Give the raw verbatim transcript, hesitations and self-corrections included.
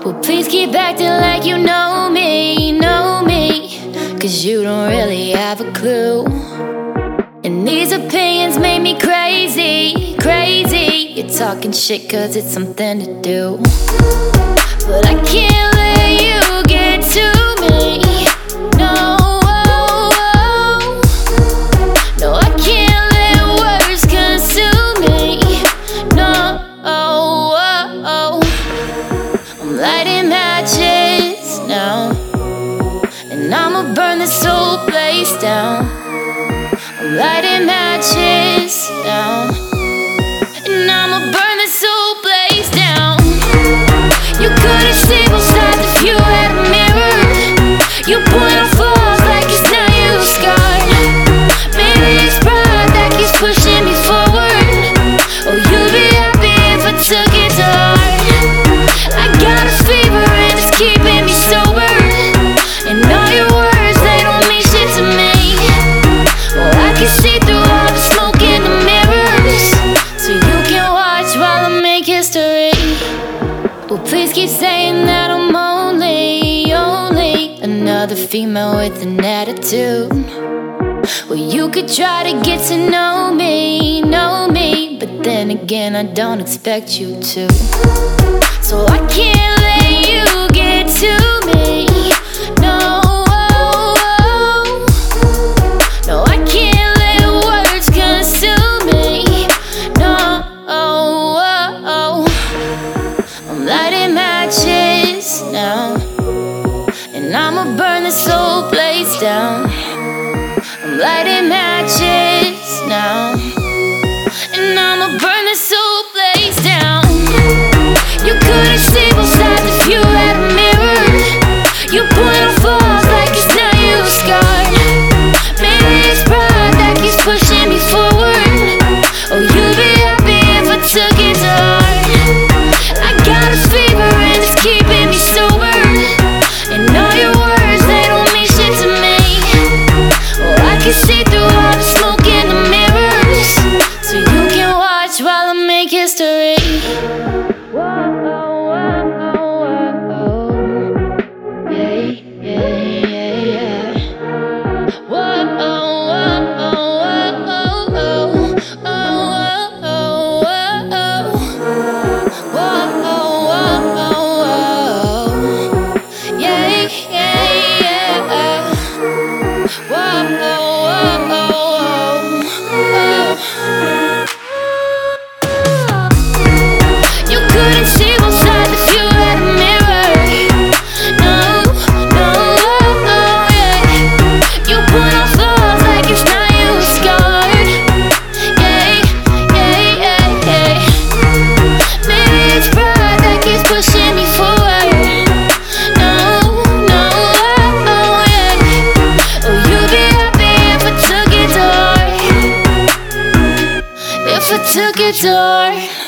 Well, please keep acting like you know me, know me, 'cause you don't really have a clue. And these opinions make me crazy, crazy. You're talking shit 'cause it's something to do, but I can't let you get to me. No, no, I can't let words consume me. No, I'm lighting matches now, and I'ma burn this whole place down. I'm lighting matches now, and I'ma burn this whole place down. You couldn't see both sides if you had a mirror. You point off flaws like it's now you scarred. Maybe it's pride that keeps pushing me forward. Oh, you'd be happy if I took it to heart. I got a fever and it's keeping me sober, and all your words, they don't mean shit to me. Well, I can see through all the smoke in the mirrors, so you can watch while I make history. Well, please keep saying that I'm only, only another female with an attitude. Well, you could try to get to know me, know me, but then again, I don't expect you to. So I can't let you get to me. No, no, I can't let words consume me. No, I'm lighting matches now, and I'ma burn this whole place down. I'm lighting matches now, and I'ma burn this whole place down. You couldn't see both sides if you had a mirror. You point off flaws like it's now you scarred. Maybe it's pride that keeps pushing me forward. Oh, you'd be happy if I took it to heart. I got a fever and it's keeping me sober, and all your words, they don't mean shit to me. Oh, I can see through all the smoke in the mirrors, so you can watch while I make history. If I took it to heart.